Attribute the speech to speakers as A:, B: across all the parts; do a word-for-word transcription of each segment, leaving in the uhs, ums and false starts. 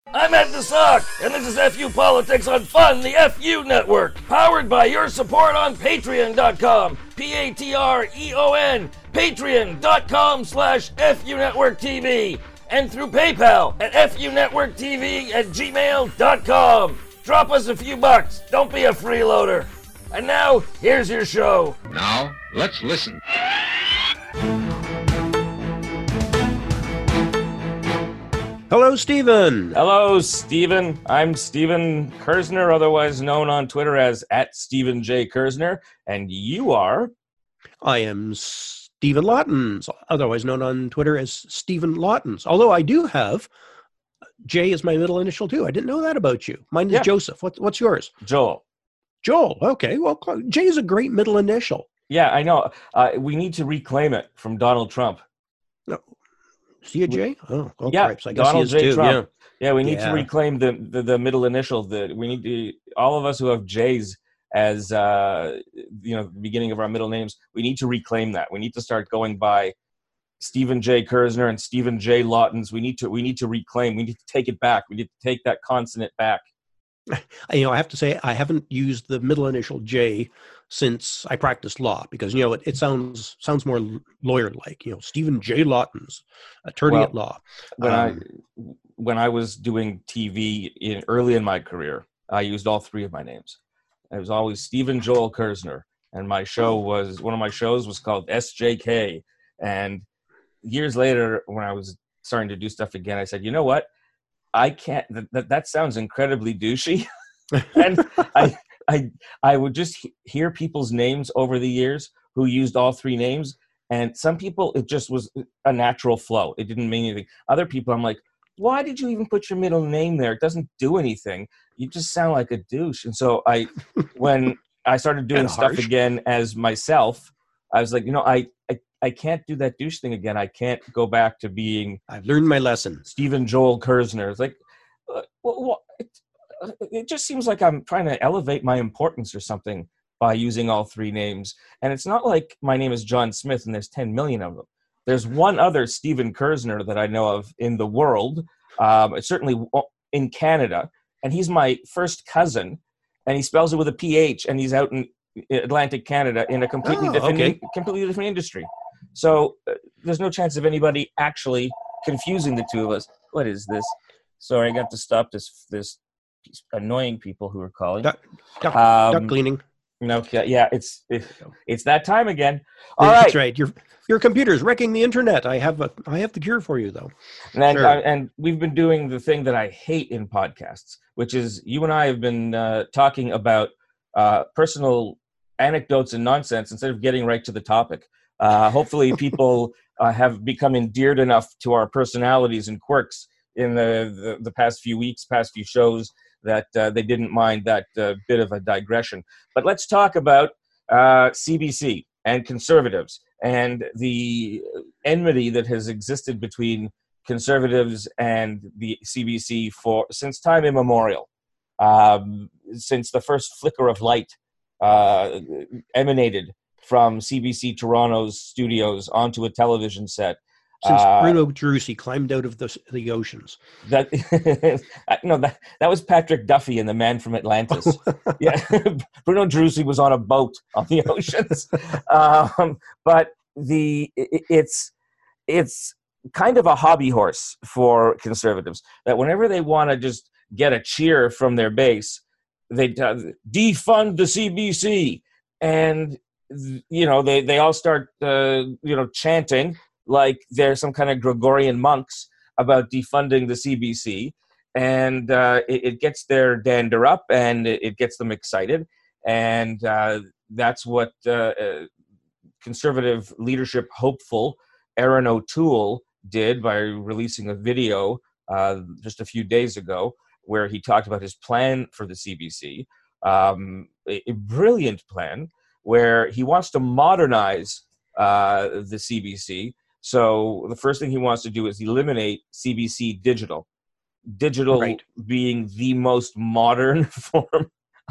A: I'm Ed the Sock, and this is F U Politics on Fun, the F U Network, powered by your support on Patreon dot com, P A T R E O N, patreon dot com slash F U Network T V, and through PayPal at F U Network T V at gmail dot com. Drop us a few bucks, don't be a freeloader. And now, here's your show.
B: Now, let's listen.
C: Hello, Stephen.
A: Hello, Stephen. I'm Stephen Kersner, otherwise known on Twitter as at Stephen J. Kersner, and you are?
C: I am Stephen Lottens, otherwise known on Twitter as Stephen Lottens. Although I do have J as my middle initial too. I didn't know that about you. Mine is
A: Yeah.
C: Joseph. What, what's yours?
A: Joel.
C: Joel. Okay. Well, J is a great middle initial.
A: Yeah, I know. Uh, we need to reclaim it from Donald Trump.
C: No. Is he a J? Oh, oh
A: yeah,
C: cripes. I guess
A: Donald
C: he is
A: J.
C: too.
A: Trump. Yeah. yeah, we need
C: Yeah.
A: to reclaim the, the, the middle initial. The, we need to, all of us who have J's as, uh, you know, the beginning of our middle names, we need to reclaim that. We need to start going by Stephen J. Kersner and Stephen J. Lottens. We need to, we need to reclaim. We need to take it back. We need to take that consonant back.
C: You know, I have to say I haven't used the middle initial J since I practiced law because, you know, it, it sounds sounds more lawyer-like, you know, Stephen J. Lottens, attorney
A: Well,
C: at law.
A: When
C: Um,
A: I when I was doing T V in early in my career, I used all three of my names. It was always Stephen Joel Kersner, and my show was one of my shows was called S J K. And years later, when I was starting to do stuff again, I said, you know what? I can't. That that, that sounds incredibly douchey, and I I I would just he- hear people's names over the years who used all three names, and some people it just was a natural flow. It didn't mean anything. Other people, I'm like, why did you even put your middle name there? It doesn't do anything. You just sound like a douche. And so I, when I started doing
C: Kinda
A: stuff
C: harsh.
A: again as myself, I was like, you know, I I I can't do that douche thing again. I can't go back to being
C: I've learned my lesson.
A: Stephen Joel Kersner. It's like, uh, well, well, it, uh, it just seems like I'm trying to elevate my importance or something by using all three names. And it's not like my name is John Smith and there's ten million of them. There's one other Stephen Kersner that I know of in the world, um, certainly in Canada, and he's my first cousin, and he spells it with a P H, and he's out in Atlantic Canada in a completely
C: Oh,
A: different,
C: okay.
A: completely different industry. So uh, there's no chance of anybody actually confusing the two of us. What is this? Sorry, I got to stop this this annoying people who are calling.
C: Duck, duck,
A: Um,
C: duck cleaning.
A: Okay, yeah, it's it, it's that time again. All
C: That's
A: right,
C: right. Your your computer's wrecking the internet. I have a I have the cure for you though.
A: and then,
C: Sure.
A: uh, and we've been doing the thing that I hate in podcasts, which is you and I have been uh, talking about uh, personal anecdotes and nonsense instead of getting right to the topic. Uh, hopefully, people uh, have become endeared enough to our personalities and quirks in the, the, the past few weeks, past few shows, that uh, they didn't mind that uh, bit of a digression. But let's talk about uh, C B C and conservatives and the enmity that has existed between conservatives and the C B C for since time immemorial, um, since the first flicker of light uh, emanated from C B C Toronto's studios onto a television set.
C: Since
A: Uh,
C: Bruno Drusi climbed out of the the oceans.
A: That no, that that was Patrick Duffy in The Man from Atlantis. Yeah, Bruno Drusi was on a boat on the oceans, um, but the it, it's it's kind of a hobby horse for conservatives that whenever they want to just get a cheer from their base, they uh, defund the C B C, and you know they they all start uh, you know chanting like they're some kind of Gregorian monks about defunding the C B C, and uh, it, it gets their dander up, and it, it gets them excited, and uh, that's what uh, uh, conservative leadership hopeful Aaron O'Toole did by releasing a video uh, just a few days ago where he talked about his plan for the C B C, um, a, a brilliant plan where he wants to modernize uh, the C B C. So the first thing he wants to do is eliminate C B C digital. Digital
C: Right.
A: being the most modern form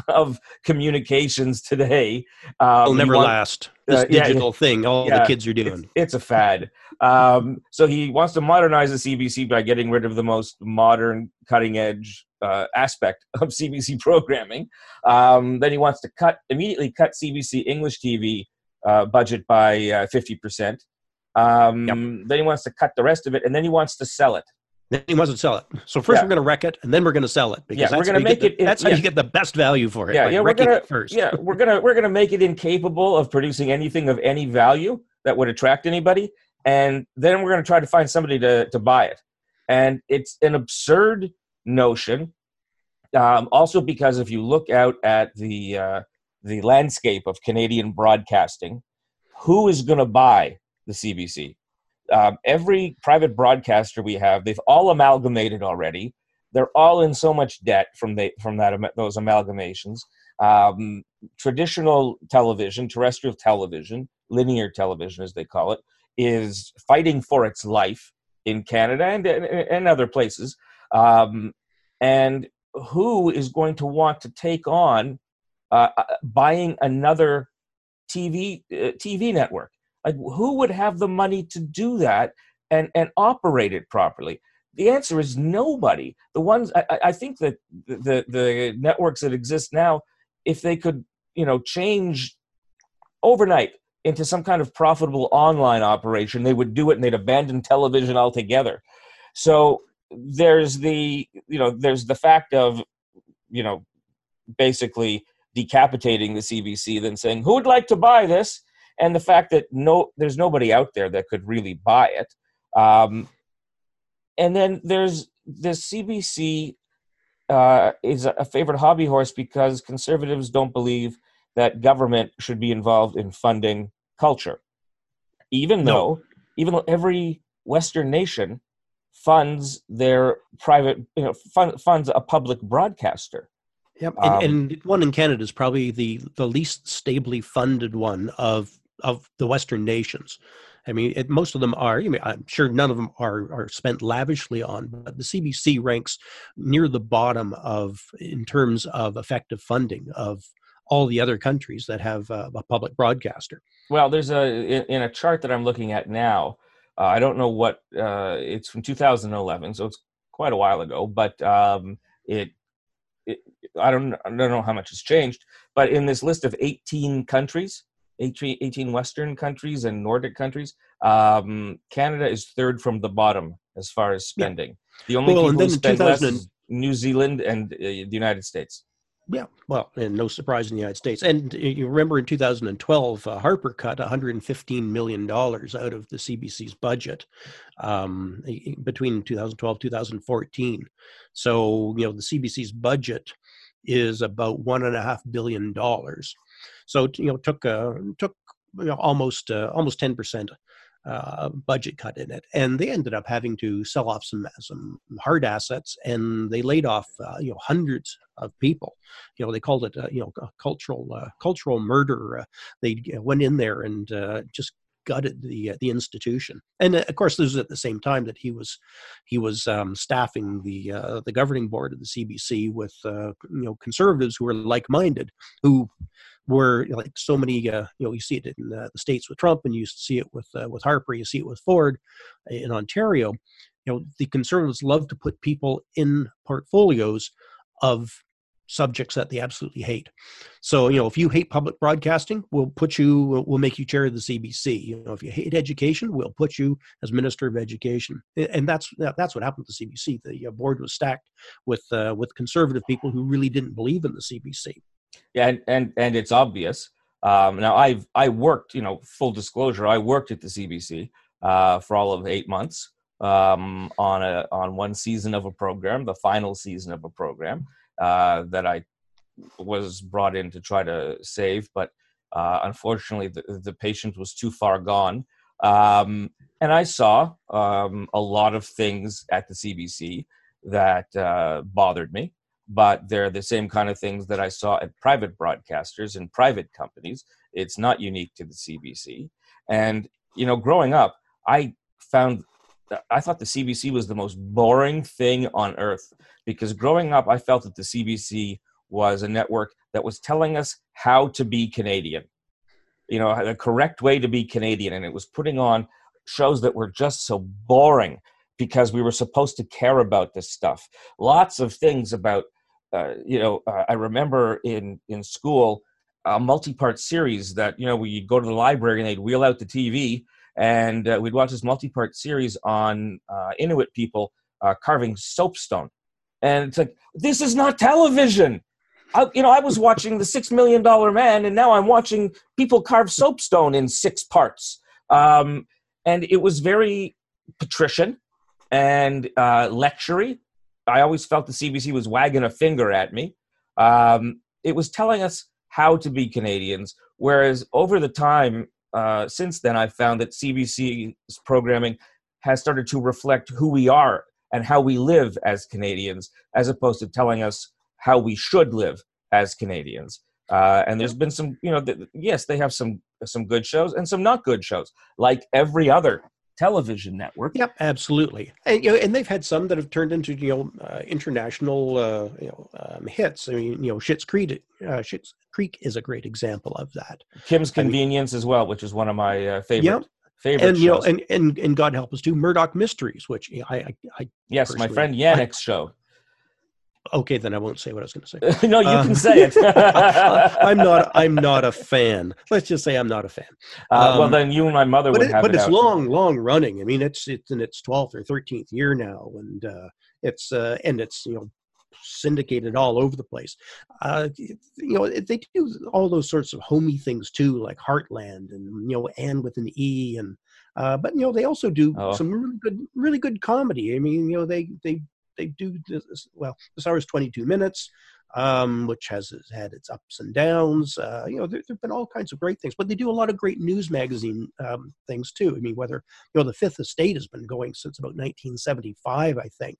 A: of communications today. Um,
C: It'll
A: he
C: never
A: want-
C: last. This
A: uh, yeah,
C: digital thing, all
A: yeah,
C: the kids are
A: it's,
C: doing.
A: it's a fad. Um, so he wants to modernize the C B C by getting rid of the most modern, cutting-edge uh, aspect of C B C programming. Um, then he wants to cut immediately cut C B C English T V uh, budget by uh, fifty percent. Um,
C: Yep.
A: Then he wants to cut the rest of it, and then he wants to sell it.
C: Then he wants to sell it. So first
A: Yeah.
C: we're going to wreck it, and then we're going to sell it. Because
A: Yeah,
C: that's
A: we're gonna
C: how you
A: make
C: get
A: it
C: the-
A: in-
C: That's how
A: yeah.
C: you get the best value for it.
A: Yeah,
C: by
A: yeah, we're
C: wrecking
A: gonna
C: it first.
A: yeah, we're gonna we're gonna make it incapable of producing anything of any value that would attract anybody, and then we're gonna try to find somebody to to buy it. And it's an absurd notion. Um, also, because if you look out at the uh, the landscape of Canadian broadcasting, who is going to buy the C B C? Um, every private broadcaster we have, they've all amalgamated already. They're all in so much debt from the from that those amalgamations. Um, traditional television, terrestrial television, linear television, as they call it, is fighting for its life in Canada and and other places. Um, and who is going to want to take on uh, buying another T V uh, T V network? Like, who would have the money to do that and, and operate it properly? The answer is nobody. The ones I, I think that the the networks that exist now, if they could, you know, change overnight into some kind of profitable online operation, they would do it, and they'd abandon television altogether. So there's the you know there's the fact of you know basically decapitating the C B C, then saying who would like to buy this. And the fact that no, there's nobody out there that could really buy it. Um, and then there's the C B C uh, is a favorite hobby horse because conservatives don't believe that government should be involved in funding culture, even
C: No.
A: though even though every Western nation funds their private, you know, fund, funds a public broadcaster.
C: Yep. And,
A: Um,
C: and one in Canada is probably the, the least stably funded one of of the Western nations. I mean, it, most of them are, I mean, I'm sure none of them are, are spent lavishly on, but the C B C ranks near the bottom of, in terms of effective funding of all the other countries that have uh, a public broadcaster.
A: Well, there's a, in, in a chart that I'm looking at now, uh, I don't know what, uh, it's from two thousand eleven, so it's quite a while ago, but um, it, it, I don't, I don't know how much has changed, but in this list of eighteen countries, eighteen Western countries and Nordic countries, um, Canada is third from the bottom as far as spending. Yeah. The only
C: well,
A: people who spend less
C: two thousand
A: is New Zealand and uh, the United States.
C: Yeah, well, and no surprise in the United States. And you remember in two thousand twelve, uh, Harper cut one hundred fifteen million dollars out of the C B C's budget um, between two thousand twelve, two thousand fourteen. So, you know, the C B C's budget is about one and a half billion dollars. So, you know, took uh, took you know, almost uh, almost ten percent uh, budget cut in it, and they ended up having to sell off some some hard assets, and they laid off uh, you know hundreds of people. You know, they called it uh, you know a cultural uh, cultural murder. Uh, they went in there and uh, just gutted the uh, the institution. And uh, of course, this was at the same time that he was he was um, staffing the uh, the governing board of the C B C with uh, you know conservatives who were like-minded, who were like so many. Uh, you know, you see it in uh, the States with Trump, and you see it with uh, with Harper. You see it with Ford in Ontario. You know, the conservatives love to put people in portfolios of subjects that they absolutely hate. So, you know, if you hate public broadcasting, we'll put you, we'll make you chair of the C B C. You know, if you hate education, we'll put you as Minister of Education. And that's that's what happened to the C B C. The board was stacked with uh, with conservative people who really didn't believe in the C B C.
A: Yeah, and and, and it's obvious. Um, now, I've I worked, you know, full disclosure, I worked at the C B C uh, for all of eight months um, on a on one season of a program, the final season of a program. Uh, that I was brought in to try to save, but uh, unfortunately the, the patient was too far gone. Um, and I saw um, a lot of things at the C B C that uh, bothered me, but they're the same kind of things that I saw at private broadcasters and private companies. It's not unique to the C B C. And, you know, growing up, I found I thought the C B C was the most boring thing on earth, because growing up, I felt that the C B C was a network that was telling us how to be Canadian, you know, the correct way to be Canadian. And it was putting on shows that were just so boring because we were supposed to care about this stuff. Lots of things about, uh, you know, uh, I remember in, in school, a multi-part series that, you know, we'd go to the library and they'd wheel out the T V and uh, we'd watch this multi-part series on uh, Inuit people uh, carving soapstone. And it's like, this is not television. I, you know, I was watching The Six Million Dollar Man, and now I'm watching people carve soapstone in six parts. Um, and it was very patrician and uh, lectury. I always felt the C B C was wagging a finger at me. Um, it was telling us how to be Canadians, whereas over the time uh, since then, I've found that C B C's programming has started to reflect who we are and how we live as Canadians, as opposed to telling us how we should live as Canadians. Uh, and there's been some, you know, th- yes, they have some some good shows and some not good shows, like every other television network.
C: Yep, absolutely. And you know, and they've had some that have turned into you know uh, international uh, you know um, hits. I mean, you know, Schitt's Creek, uh, Schitt's Creek is a great example of that.
A: Kim's
C: I mean,
A: Convenience as well, which is one of my uh, favorite.
C: Yep.
A: Favorite
C: and you
A: shows.
C: know, and, and and God help us too, Murdoch Mysteries, which you know, I, I I
A: yes, my friend Yannick's
C: I,
A: show.
C: Okay, then I won't say what I was going to say.
A: No, you
C: um,
A: can say it.
C: I'm not. I'm not a fan. Let's just say I'm not a fan.
A: Uh,
C: Um,
A: well, then you and my mother
C: but
A: would
C: it,
A: have
C: but
A: it
C: it's
A: out.
C: long, long running. I mean, it's it's in its twelfth or thirteenth year now, and uh, it's uh, and it's you know syndicated all over the place. Uh, you know, they do all those sorts of homey things too, like Heartland and you know Anne with an E, and uh, but you know they also do
A: Oh.
C: some really good, really good comedy. I mean, you know they they they do this, well. This hour is twenty-two minutes. Um, which has, has had its ups and downs. Uh, you know, there have been all kinds of great things, but they do a lot of great news magazine um, things too. I mean, whether, you know, the Fifth Estate has been going since about nineteen seventy-five, I think.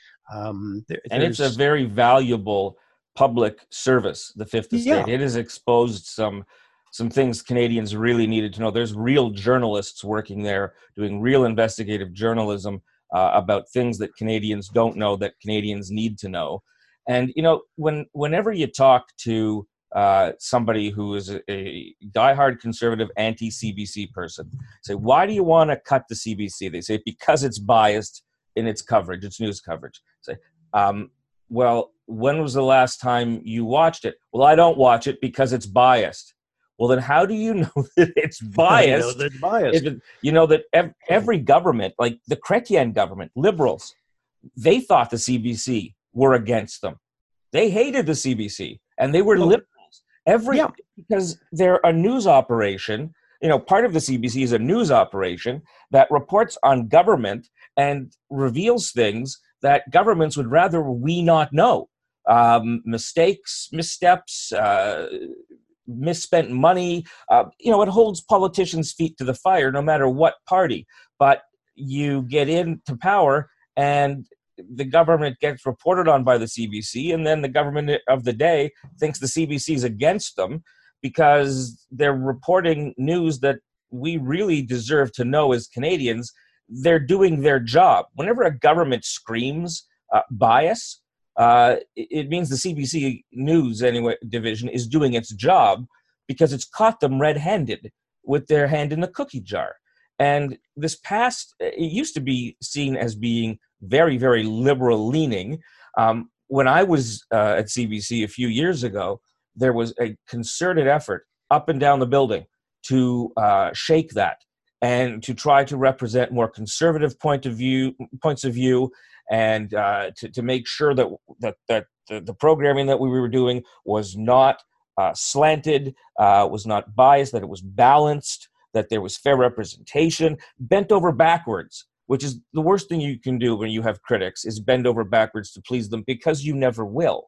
C: Um, there,
A: And it's a very valuable public service, the Fifth Estate.
C: Yeah.
A: It has exposed some some things Canadians really needed to know. There's real journalists working there doing real investigative journalism uh, about things that Canadians don't know that Canadians need to know. And, you know, when whenever you talk to uh, somebody who is a, a diehard conservative anti-C B C person, say, why do you want to cut the C B C? They say, because it's biased in its coverage, its news coverage. Say, um, well, when was the last time you watched it? Well, I don't watch it because it's biased. Well, then how do you know that it's biased?
C: know that it's biased.
A: If it, you know that ev- every government, like the Chrétien government, liberals, they thought the C B C were against them. They hated the C B C, and they were
C: Oh.
A: liberals. Every
C: Yeah.
A: because they're a news operation. You know, part of the C B C is a news operation that reports on government and reveals things that governments would rather we not know. Um, mistakes, missteps, uh, misspent money. Uh, you know, it holds politicians' feet to the fire, no matter what party. But you get into power, and the government gets reported on by the C B C, and then the government of the day thinks the C B C is against them because they're reporting news that we really deserve to know as Canadians. They're doing their job. Whenever a government screams uh, bias, uh, it, it means the C B C News anyway division is doing its job because it's caught them red-handed with their hand in the cookie jar. And this past, it used to be seen as being very, very liberal leaning. Um, when I was uh, at C B C a few years ago, there was a concerted effort up and down the building to uh, shake that and to try to represent more conservative point of view, points of view, and uh, to, to make sure that that, that the, the programming that we were doing was not uh, slanted, uh, was not biased, that it was balanced, that there was fair representation, bent over backwards, which is the worst thing you can do when you have critics, is bend over backwards to please them, because you never will.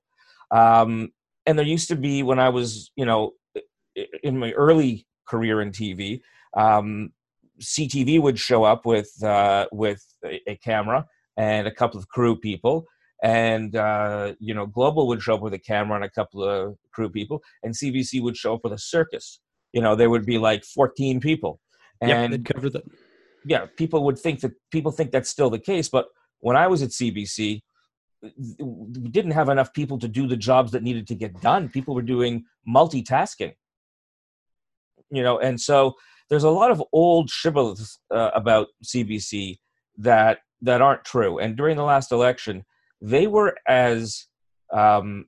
A: Um, and there used to be, when I was, you know, in my early career in T V, um, C T V would show up with uh, with a, a camera and a couple of crew people, and uh, you know, Global would show up with a camera and a couple of crew people, and C B C would show up with a circus. You know, there would be like fourteen people, and
C: Yep, they'd cover them.
A: Yeah, people would think that people think that's still the case, but when I was at C B C, we didn't have enough people to do the jobs that needed to get done. People were doing multitasking, you know, and so there's a lot of old shibboleths uh, about C B C that that aren't true. And during the last election, they were as um,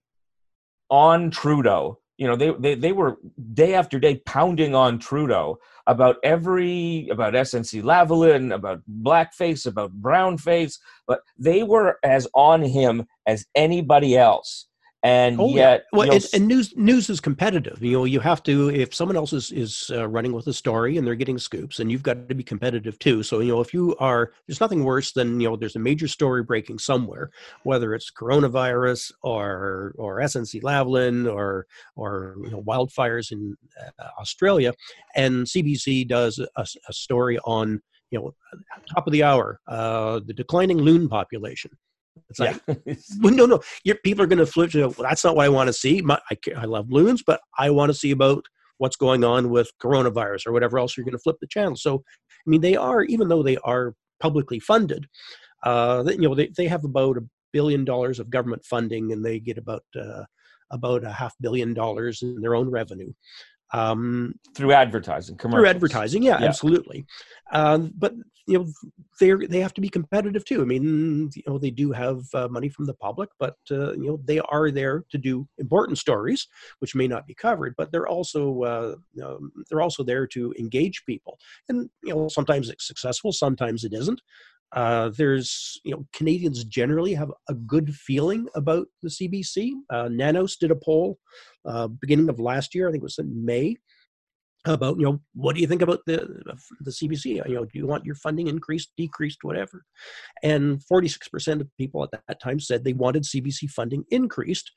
A: on Trudeau. You know, they, they they were day after day pounding on Trudeau about every, about S N C Lavalin, about blackface, about brownface, but they were as on him as anybody else. And
C: oh,
A: yet,
C: yeah. Well,
A: you'll
C: and, and news news is competitive. You know, you have to, if someone else is is uh, running with a story and they're getting scoops, and you've got to be competitive too. So, you know, if you are, there's nothing worse than, you know, there's a major story breaking somewhere, whether it's coronavirus or or S N C Lavalin or or you know, wildfires in uh, Australia, and C B C does a, a story on, you know, top of the hour, uh, the declining loon population. It's like,
A: yeah.
C: well, no, no, your people are going to flip. You know, well, that's not what I want to see. My, I, I love loons, but I want to see about what's going on with coronavirus or whatever else. You're going to flip the channel. So, I mean, they are, even though they are publicly funded, uh, they, you know, they, they have about a billion dollars of government funding, and they get about uh, about a half billion dollars in their own revenue. Um,
A: through advertising, commercials.
C: Through advertising, yeah,
A: yeah.
C: absolutely. Um, but you know, they they have to be competitive too. I mean, you know, they do have uh, money from the public, but uh, you know, they are there to do important stories, which may not be covered. But they're also uh, um, they're also there to engage people, and you know, sometimes it's successful, sometimes it isn't. Uh, there's, you know, Canadians generally have a good feeling about the C B C. Uh, Nanos did a poll uh, beginning of last year, I think it was in May, about, you know, what do you think about the the C B C? You know, do you want your funding increased, decreased, whatever? And forty-six percent of people at that time said they wanted C B C funding increased.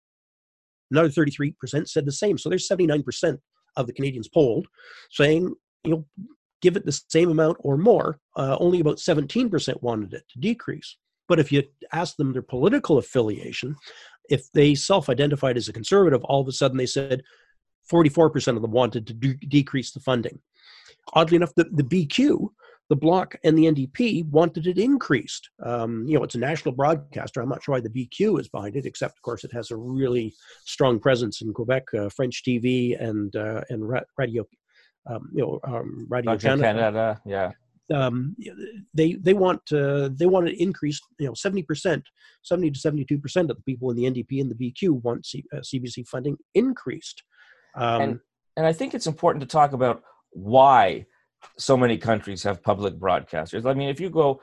C: Another thirty-three percent said the same. So there's seventy-nine percent of the Canadians polled saying, you know, give it the same amount or more. Uh, only about seventeen percent wanted it to decrease. But if you ask them their political affiliation, if they self-identified as a conservative, all of a sudden they said forty-four percent of them wanted to de- decrease the funding. Oddly enough, the, the B Q, the Bloc, and the N D P wanted it increased. Um, you know, it's a national broadcaster. I'm not sure why the B Q is behind it, except, of course, it has a really strong presence in Quebec, uh, French T V, and uh, and ra- radio. Um, you know, um, Radio Canada.
A: Canada, yeah.
C: Um, they they want uh, they want to increase. You know, seventy percent, seventy to seventy-two percent of the people in the N D P and the B Q want C, uh, C B C funding increased. Um,
A: and and I think it's important to talk about why so many countries have public broadcasters. I mean, if you go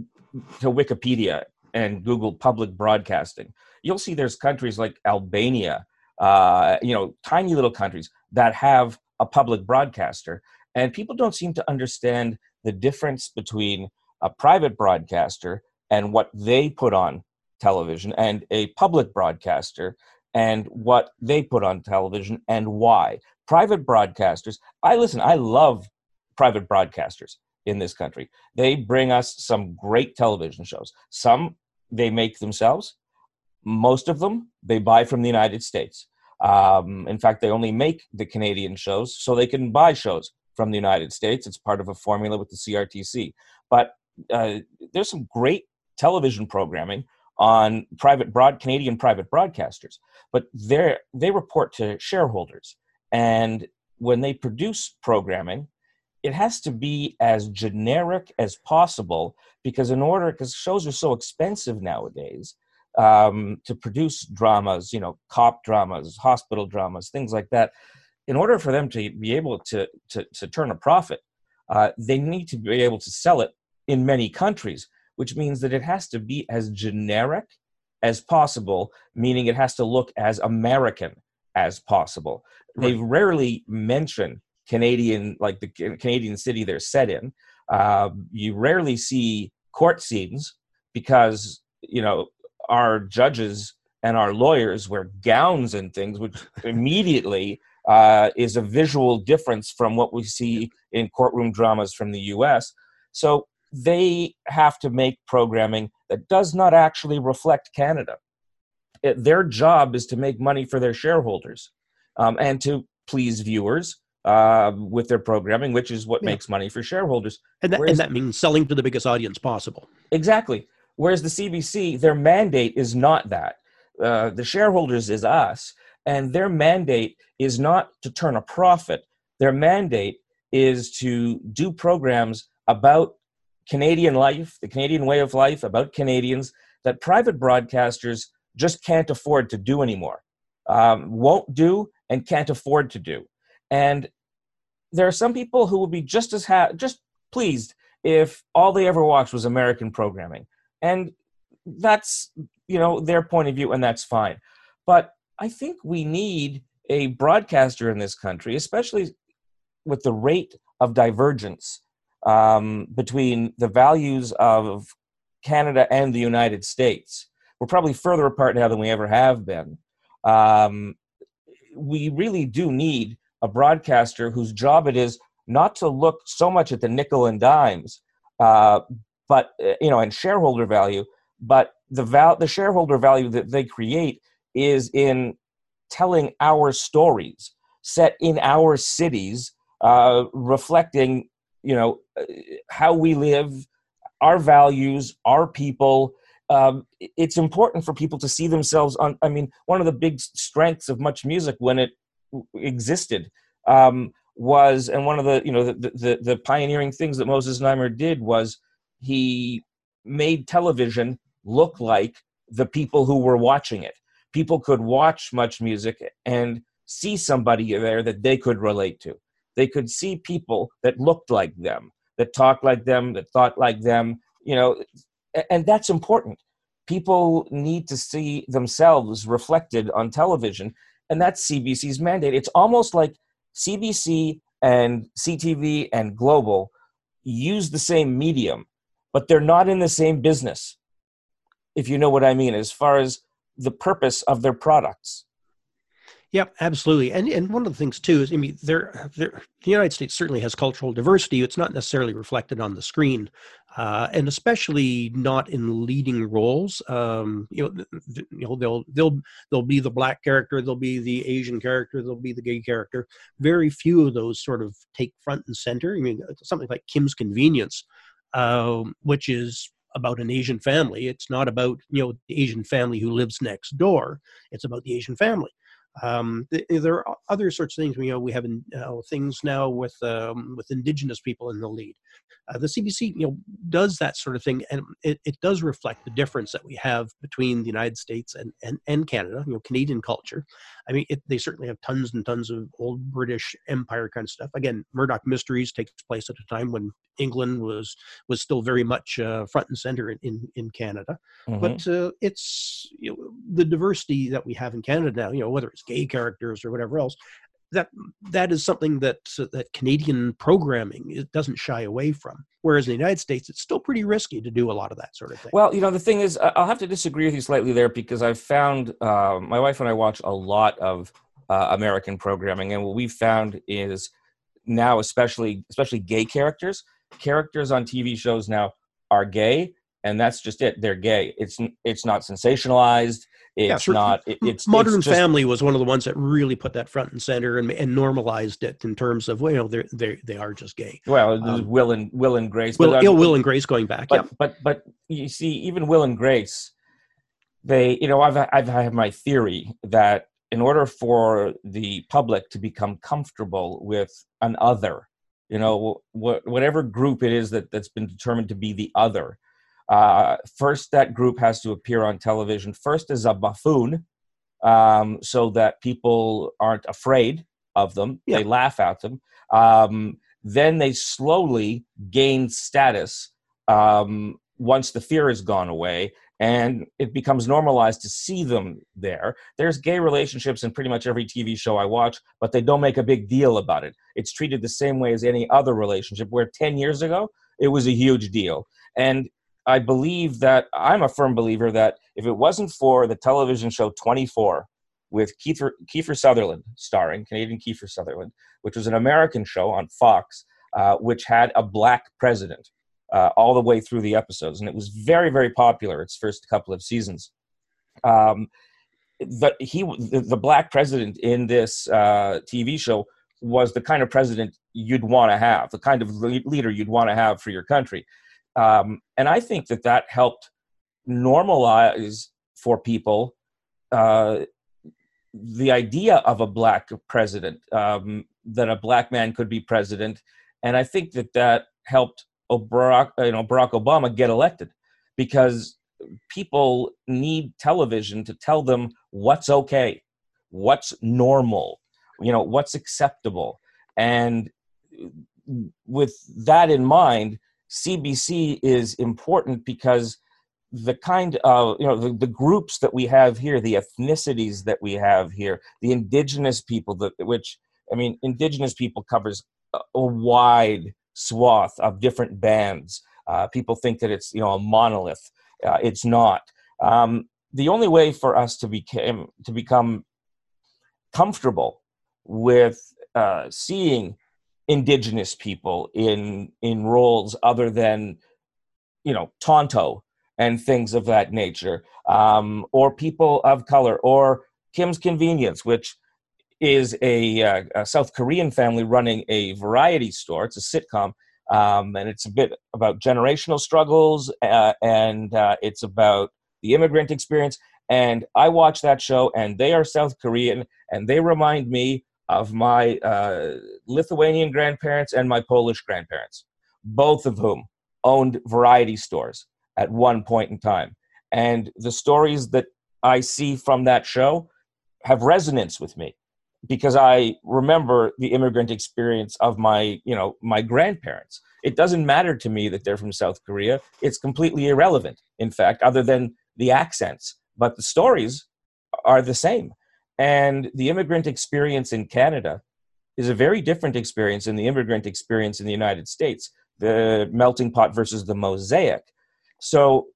A: to Wikipedia and Google public broadcasting, you'll see there's countries like Albania, uh, you know, tiny little countries that have a public broadcaster, and people don't seem to understand the difference between a private broadcaster and what they put on television and a public broadcaster and what they put on television and why. Private broadcasters, I listen, I love private broadcasters in this country. They bring us some great television shows. Some they make themselves. Most of them they buy from the United States. Um, in fact, they only make the Canadian shows so they can buy shows from the United States. It's part of a formula with the C R T C. But uh, there's some great television programming on private broad Canadian private broadcasters. But they they report to shareholders, and when they produce programming, it has to be as generic as possible, because in order, because shows are so expensive nowadays. Um, to produce dramas, you know, cop dramas, hospital dramas, things like that. In order for them to be able to to, to turn a profit, uh, they need to be able to sell it in many countries, which means that it has to be as generic as possible, meaning it has to look as American as possible. Right. They rarely mention Canadian, like the Canadian city they're set in. Uh, you rarely see court scenes because, you know, our judges and our lawyers wear gowns and things, which immediately uh, is a visual difference from what we see in courtroom dramas from the U S. So they have to make programming that does not actually reflect Canada. It, their job is to make money for their shareholders um, and to please viewers uh, with their programming, which is what yeah. makes money for shareholders.
C: And that,
A: Whereas,
C: and that means selling to the biggest audience possible.
A: Exactly. Whereas the C B C, their mandate is not that. Uh, the shareholders is us, and their mandate is not to turn a profit. Their mandate is to do programs about Canadian life, the Canadian way of life, about Canadians that private broadcasters just can't afford to do anymore, um, won't do, and can't afford to do. And there are some people who will be just as ha- just pleased if all they ever watched was American programming. And that's, you know, their point of view, and that's fine. But I think we need a broadcaster in this country, especially with the rate of divergence um, between the values of Canada and the United States. We're probably further apart now than we ever have been. Um, we really do need a broadcaster whose job it is not to look so much at the nickel and dimes, uh, but uh, you know, and shareholder value, but the val- the shareholder value that they create is in telling our stories, set in our cities, uh, reflecting, you know, how we live, our values, our people. Um, it's important for people to see themselves on. I mean, one of the big strengths of Much Music when it existed um, was, and one of the, you know, the, the the pioneering things that Moses Znaimer did was he made television look like the people who were watching it. People could watch Much Music and see somebody there that they could relate to. They could see people that looked like them, that talked like them, that thought like them, you know, and that's important. People need to see themselves reflected on television, and that's C B C's mandate. It's almost like C B C and C T V and Global use the same medium, but they're not in the same business, if you know what I mean, as far as the purpose of their products.
C: Yep, absolutely. And and one of the things too is, I mean, there, there, the United States certainly has cultural diversity. It's not necessarily reflected on the screen, uh, and especially not in leading roles. Um, you know, th- th- you know, they'll they'll they'll be the black character, they'll be the Asian character, they'll be the gay character. Very few of those sort of take front and center. I mean, something like Kim's Convenience, um, which is about an Asian family. It's not about, you know, the Asian family who lives next door. It's about the Asian family. Um, th- there are other sorts of things. You know, we have in, uh, things now with um, with Indigenous people in the lead. Uh, the C B C, you know, does that sort of thing, and it, it does reflect the difference that we have between the United States and and, and Canada. You know, Canadian culture. I mean, it, they certainly have tons and tons of old British Empire kind of stuff. Again, Murdoch Mysteries takes place at a time when England was was still very much uh, front and center in in, in Canada.
A: Mm-hmm.
C: But uh, it's, you know, the diversity that we have in Canada now. You know, whether it's gay characters or whatever else, that that is something that uh, that Canadian programming, it doesn't shy away from. Whereas in the United States, it's still pretty risky to do a lot of that sort of thing.
A: Well, you know, the thing is, I'll have to disagree with you slightly there, because I've found, uh, my wife and I watch a lot of uh, American programming, and what we've found is now, especially especially gay characters, characters on T V shows now are gay, and that's just it. They're gay. It's it's not sensationalized. It's
C: yeah,
A: not. It, it's
C: Modern
A: it's just,
C: Family was one of the ones that really put that front and center and, and normalized it in terms of, well, you know, they they they are just gay.
A: Well,
C: Um,
A: Will and Will and Grace.
C: Will,
A: but,
C: Will,
A: uh,
C: Will and Grace going back.
A: But
C: Yeah.
A: but but you see, even Will and Grace, they, you know, I've I've I have my theory that in order for the public to become comfortable with an other, you know, wh- whatever group it is that that's been determined to be the other, uh, first that group has to appear on television first as a buffoon, um, so that people aren't afraid of them.
C: Yeah.
A: They laugh at them. Um, then they slowly gain status um, once the fear has gone away, and it becomes normalized to see them there. There's gay relationships in pretty much every T V show I watch, but they don't make a big deal about it. It's treated the same way as any other relationship, where ten years ago, it was a huge deal. And I believe that, I'm a firm believer that if it wasn't for the television show twenty-four with Kiefer, Kiefer Sutherland starring, Canadian Kiefer Sutherland, which was an American show on Fox, uh, which had a black president uh, all the way through the episodes. And it was very, very popular its first couple of seasons. Um, the, he, the, the black president in this uh, T V show was the kind of president you'd want to have, the kind of leader you'd want to have for your country. Um, and I think that that helped normalize for people uh, the idea of a black president, um, that a black man could be president. And I think that that helped Barack, you know, Barack Obama get elected, because people need television to tell them what's okay, what's normal, you know, what's acceptable. And with that in mind, C B C is important because the kind of, you know, the, the groups that we have here, the ethnicities that we have here, the indigenous people, that, which, I mean, indigenous people covers a, a wide swath of different bands. Uh, people think that it's, you know, a monolith. Uh, it's not. Um, the only way for us to become to become comfortable with uh, seeing indigenous people in in roles other than, you know, Tonto and things of that nature, um, or people of color, or Kim's Convenience, which is a, uh, a South Korean family running a variety store. It's a sitcom, um, and it's a bit about generational struggles, uh, and uh, it's about the immigrant experience. And I watch that show, and they are South Korean, and they remind me of my uh, Lithuanian grandparents and my Polish grandparents, both of whom owned variety stores at one point in time. And the stories that I see from that show have resonance with me, because I remember the immigrant experience of my, you know, my grandparents. It doesn't matter to me that they're from South Korea. It's completely irrelevant, in fact, other than the accents. But the stories are the same. And the immigrant experience in Canada is a very different experience than the immigrant experience in the United States, the melting pot versus the mosaic. So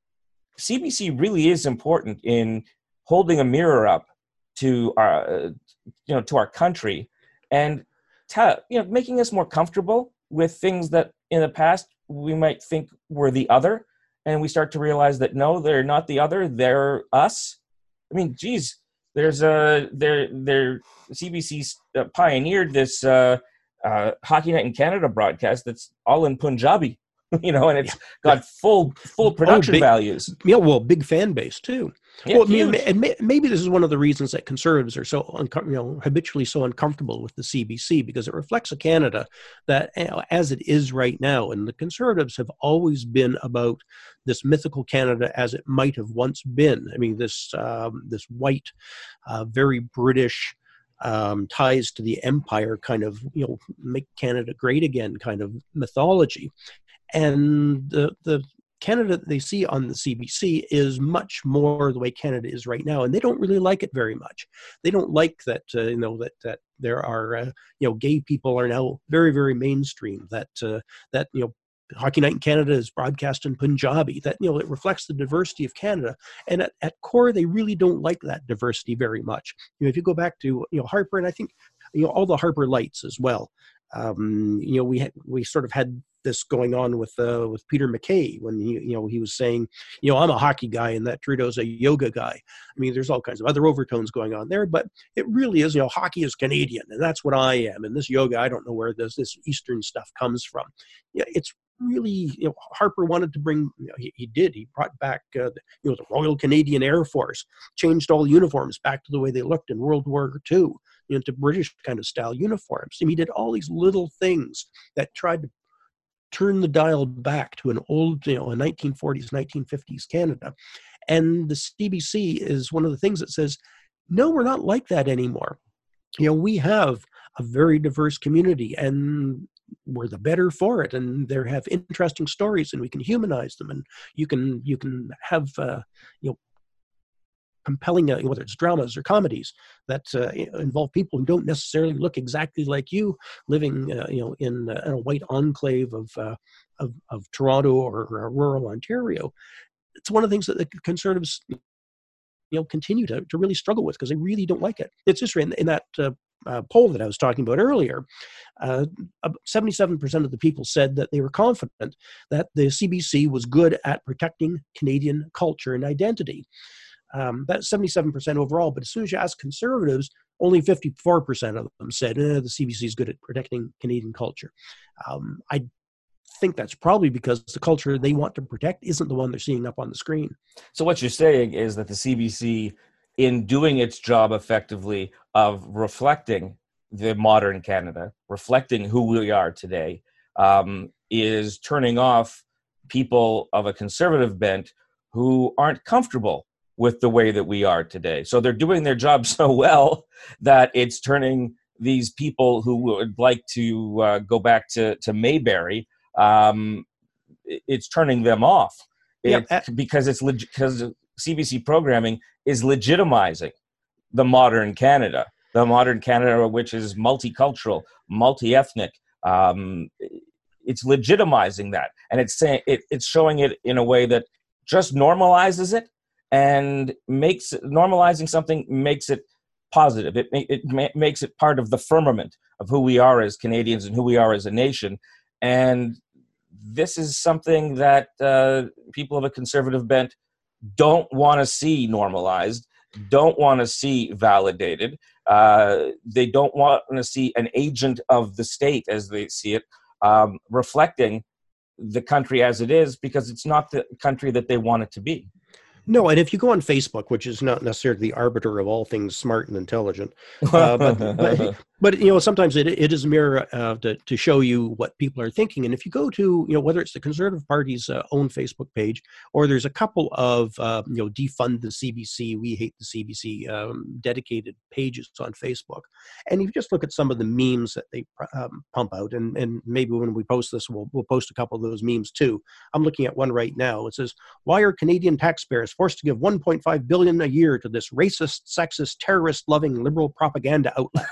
A: C B C really is important in holding a mirror up to our, you know, to our country, and tell, you know, making us more comfortable with things that in the past we might think were the other, and we start to realize that no, they're not the other, they're us. I mean, geez, there's a there there C B C pioneered this uh, uh, Hockey Night in Canada broadcast that's all in Punjabi. You know, and it's yeah. got full full production
C: oh, big,
A: values.
C: Yeah, well, big fan base too.
A: Yeah,
C: well, huge. and maybe this is one of the reasons that conservatives are so, you know, habitually so uncomfortable with the C B C, because it reflects a Canada that, you know, as it is right now, and the conservatives have always been about this mythical Canada as it might have once been. I mean, this um, this white, uh, very British. Um, ties to the empire kind of, you know, make Canada great again kind of mythology. And the the Canada they see on the C B C is much more the way Canada is right now, and they don't really like it very much. They don't like that, uh, you know, that that there are, uh, you know, gay people are now very, very mainstream. That uh, that you know, Hockey Night in Canada is broadcast in Punjabi. That, you know, it reflects the diversity of Canada, and at, at core, they really don't like that diversity very much. You know, if you go back to, you know, Harper, and I think, you know, all the Harper Lights as well. Um, you know, we had, we sort of had this going on with uh, with Peter MacKay when he, you know, he was saying, you know, I'm a hockey guy and that Trudeau's a yoga guy. I mean, there's all kinds of other overtones going on there, but it really is, you know, hockey is Canadian and that's what I am. And this yoga, I don't know where this this Eastern stuff comes from. Yeah, it's really, you know, Harper wanted to bring, you know, he, he did, he brought back, uh, the, you know, the Royal Canadian Air Force, changed all uniforms back to the way they looked in World War Two, you know, to British kind of style uniforms. And he did all these little things that tried to turn the dial back to an old, you know, a nineteen forties, nineteen fifties Canada. And the C B C is one of the things that says, no, we're not like that anymore. You know, we have a very diverse community and we're the better for it. And they have interesting stories and we can humanize them. And you can, you can have, uh, you know, compelling, uh, whether it's dramas or comedies that uh, involve people who don't necessarily look exactly like you, living, uh, you know, in, uh, in a white enclave of, uh, of of Toronto or, or rural Ontario. It's one of the things that the Conservatives, you know, continue to, to really struggle with because they really don't like it. It's just in, in that uh, uh, poll that I was talking about earlier, uh, seventy-seven percent of the people said that they were confident that the C B C was good at protecting Canadian culture and identity. Um, that's seventy-seven percent overall, but as soon as you ask conservatives, only fifty-four percent of them said eh, the C B C is good at protecting Canadian culture. Um, I think that's probably because the culture they want to protect isn't the one they're seeing up on the screen.
A: So what you're saying is that the C B C, in doing its job effectively of reflecting the modern Canada, reflecting who we are today, um, is turning off people of a conservative bent who aren't comfortable with the way that we are today. So they're doing their job so well that it's turning these people who would like to uh, go back to, to Mayberry, um, it's turning them off.
C: Yeah,
A: It, uh, because it's leg- because C B C programming is legitimizing the modern Canada, the modern Canada, which is multicultural, multi-ethnic. Um, it's legitimizing that, and it's saying it, it's showing it in a way that just normalizes it and makes normalizing something makes it positive. It it ma- makes it part of the firmament of who we are as Canadians and who we are as a nation. And this is something that uh, people of a conservative bent don't want to see normalized, don't want to see validated. Uh, they don't want to see an agent of the state, as they see it, um, reflecting the country as it is, because it's not the country that they want it to be.
C: No, and if you go on Facebook, which is not necessarily the arbiter of all things smart and intelligent, uh, but, but but you know sometimes it it is a mirror uh, to to show you what people are thinking. And if you go to you know whether it's the Conservative Party's uh, own Facebook page, or there's a couple of uh, you know defund the C B C, we hate the C B C um, dedicated pages on Facebook, and you just look at some of the memes that they um, pump out, and and maybe when we post this, we'll we'll post a couple of those memes too. I'm looking at one right now. It says, "Why are Canadian taxpayers forced to give one point five billion dollars a year to this racist, sexist, terrorist-loving liberal propaganda outlet?"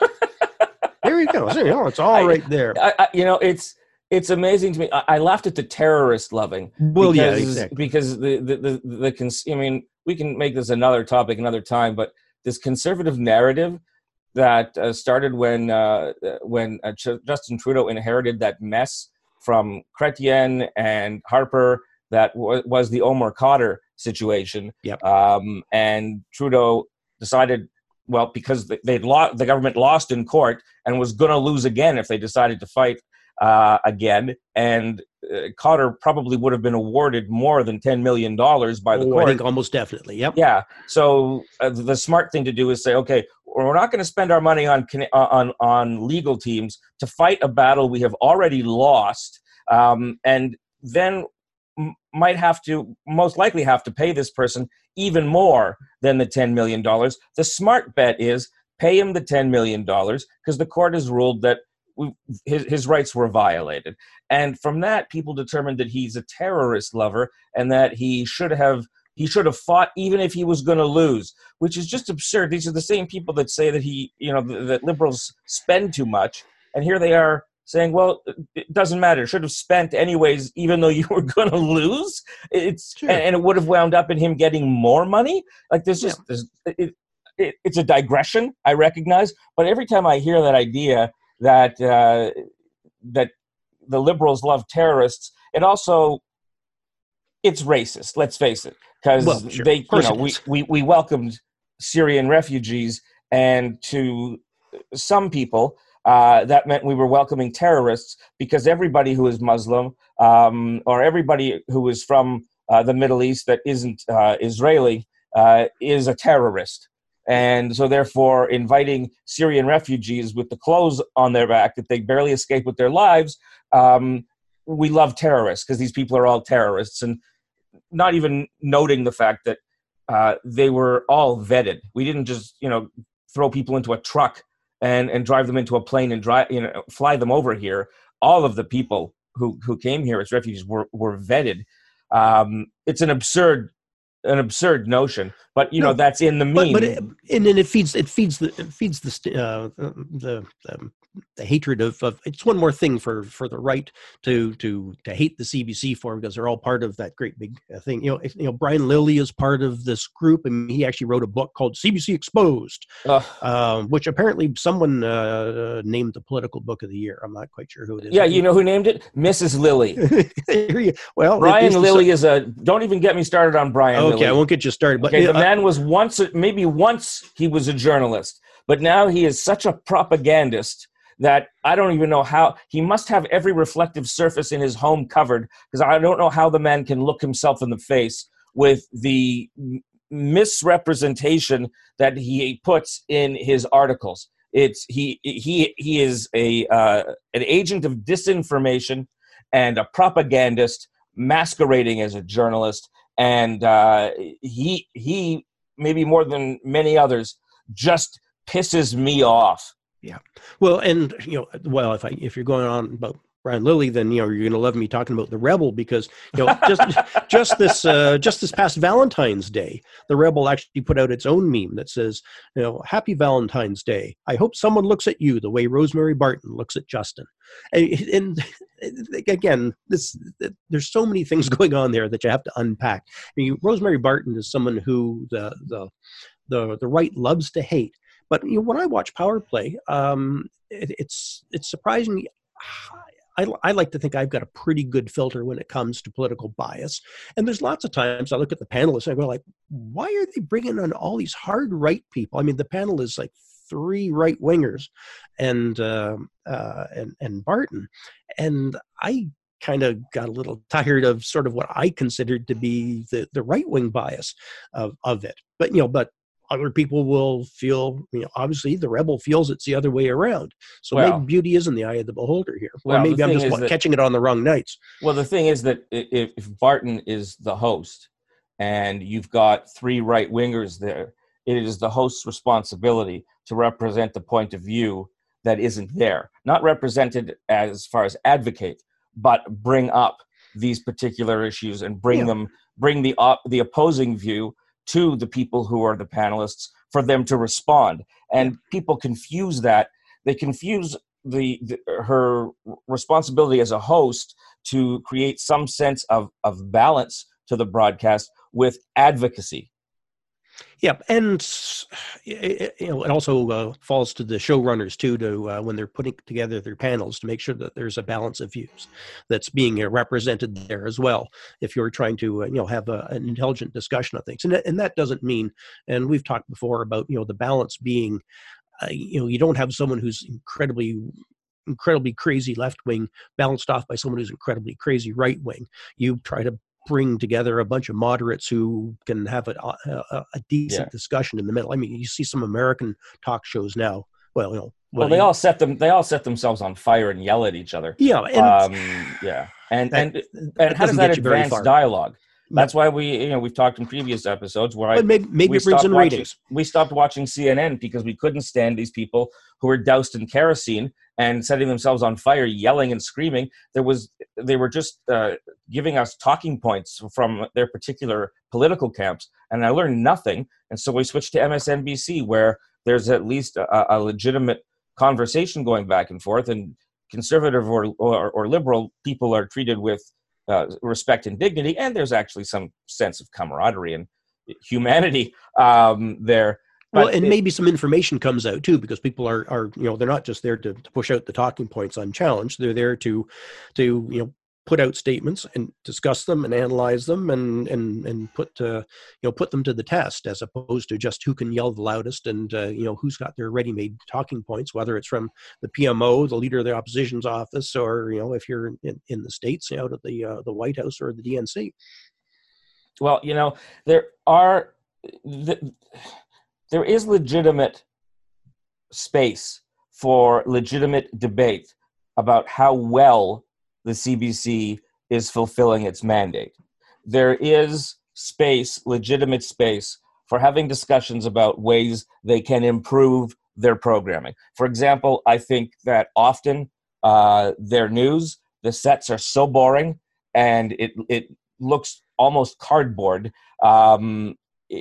C: There you go. So, you know, it's all
A: I,
C: right there.
A: I, I, you know, it's it's amazing to me. I, I laughed at the terrorist-loving.
C: Well,
A: because,
C: yeah, exactly.
A: Because the the the, the, the cons- I mean, we can make this another topic another time, but this conservative narrative that uh, started when uh, when uh, Ch- Justin Trudeau inherited that mess from Chrétien and Harper. That w- was the Omar Khadr situation.
C: Yep.
A: Um, and Trudeau decided, well, because they'd lost, the government lost in court and was going to lose again if they decided to fight uh, again. And uh, Khadr probably would have been awarded more than ten million dollars by the
C: oh,
A: court.
C: I think almost definitely. Yep.
A: Yeah. So uh, the smart thing to do is say, okay, we're not going to spend our money on on on legal teams to fight a battle we have already lost, um, and then might have to, most likely have to pay this person even more than the ten million dollars. The smart bet is pay him the ten million dollars because the court has ruled that we, his, his rights were violated. And from that, people determined that he's a terrorist lover and that he should have he should have fought even if he was going to lose, which is just absurd. These are the same people that say that he, you know, that liberals spend too much. And here they are saying, well, it doesn't matter. Should have spent anyways, even though you were going to lose. It's sure. and it would have wound up in him getting more money. Like there's just, yeah. there's, it, it, it's a digression, I recognize. But every time I hear that idea that uh, that the liberals love terrorists, it also, it's racist. Let's face it, because
C: well, sure.
A: they, you know, we, we we welcomed Syrian refugees, and to some people. Uh, that meant we were welcoming terrorists because everybody who is Muslim um, or everybody who is from uh, the Middle East that isn't uh, Israeli uh, is a terrorist. And so therefore inviting Syrian refugees with the clothes on their back that they barely escape with their lives, um, we love terrorists because these people are all terrorists, and not even noting the fact that uh, they were all vetted. We didn't just, you know, throw people into a truck and and drive them into a plane and drive, you know, fly them over here. All of the people who, who came here as refugees were, were vetted. Um, it's an absurd, an absurd notion, but you no, know, that's in the meme.
C: But, but it, and then it feeds, it feeds the, it feeds the, uh, the, um, the hatred of, of, it's one more thing for, for the right to, to, to hate the C B C for, because they're all part of that great big thing. You know, you know, Brian Lilly is part of this group, and he actually wrote a book called C B C Exposed, uh, um, which apparently someone uh, named the political book of the year. I'm not quite sure who it is.
A: Yeah, you know who named it? Missus Lilly.
C: Well,
A: Brian Lilly is a, don't even get me started on Brian
C: okay,
A: Lilly.
C: Okay, I won't get you started. But
A: okay, the
C: uh,
A: man was once, maybe once he was a journalist, but now he is such a propagandist that I don't even know how. He must have every reflective surface in his home covered, because I don't know how the man can look himself in the face with the misrepresentation that he puts in his articles. It's he he he is a uh, an agent of disinformation and a propagandist masquerading as a journalist, and uh, he he maybe more than many others just pisses me off.
C: Yeah, well, and you know, well, if I if you're going on about Brian Lilley, then you know you're going to love me talking about the Rebel, because you know just just this uh, just this past Valentine's Day, the Rebel actually put out its own meme that says, you know, "Happy Valentine's Day. I hope someone looks at you the way Rosemary Barton looks at Justin." And, and again, this there's so many things going on there that you have to unpack. I mean, Rosemary Barton is someone who the the the the right loves to hate. But you know, when I watch Power Play, um, it, it's it's surprising. I, I like to think I've got a pretty good filter when it comes to political bias. And there's lots of times I look at the panelists and I go like, why are they bringing on all these hard right people? I mean, the panel is like three right wingers and uh, uh, and and Barton, and I kind of got a little tired of sort of what I considered to be the the right wing bias of of it. But you know, but. Other people will feel, you know, obviously the Rebel feels it's the other way around. So well, maybe beauty is in the eye of the beholder here. Well, or maybe I'm just what, that, catching it on the wrong nights.
A: Well, the thing is that if, if Barton is the host and you've got three right wingers there, it is the host's responsibility to represent the point of view that isn't there. Not represented as far as advocate, but bring up these particular issues and bring yeah. them, bring the op, the opposing view to the people who are the panelists for them to respond. And people confuse that. They confuse the, the her responsibility as a host to create some sense of, of balance to the broadcast with advocacy.
C: Yeah, and you know, it also uh, falls to the showrunners too, to uh, when they're putting together their panels, to make sure that there's a balance of views that's being uh, represented there as well. If you're trying to, uh, you know, have a, an intelligent discussion of things, and and that doesn't mean, and we've talked before about, you know, the balance being, uh, you know, you don't have someone who's incredibly. incredibly crazy left wing balanced off by someone who's incredibly crazy right wing. You try to bring together a bunch of moderates who can have a, a, a decent yeah. discussion in the middle. I mean, you see some American talk shows now. Well, you know,
A: well, they all set them. They all set themselves on fire and yell at each other.
C: Yeah,
A: and um, yeah, and
C: that,
A: and and that how does that advance dialogue? That's why we, you know, we've talked in previous episodes where
C: but
A: I
C: maybe, maybe
A: we
C: it brings in
A: watching,
C: ratings.
A: We stopped watching C N N because we couldn't stand these people who were doused in kerosene and setting themselves on fire, yelling and screaming. There was, they were just uh, giving us talking points from their particular political camps, and I learned nothing. And so we switched to M S N B C, where there's at least a, a legitimate conversation going back and forth, and conservative or or, or liberal people are treated with uh, respect and dignity, and there's actually some sense of camaraderie and humanity um, there.
C: But well, and it, maybe some information comes out too, because people are, are you know, they're not just there to, to push out the talking points unchallenged. They're there to, to you know, put out statements and discuss them and analyze them and and and put uh, you know put them to the test, as opposed to just who can yell the loudest and uh, you know who's got their ready-made talking points, whether it's from the P M O, the leader of the opposition's office, or you know if you're in, in the States, out at the uh, the White House or the D N C.
A: Well, you know there are the, there is legitimate space for legitimate debate about how well the C B C is fulfilling its mandate. There is space, legitimate space, for having discussions about ways they can improve their programming. For example, I think that often uh, their news, the sets are so boring and it it looks almost cardboard. Um,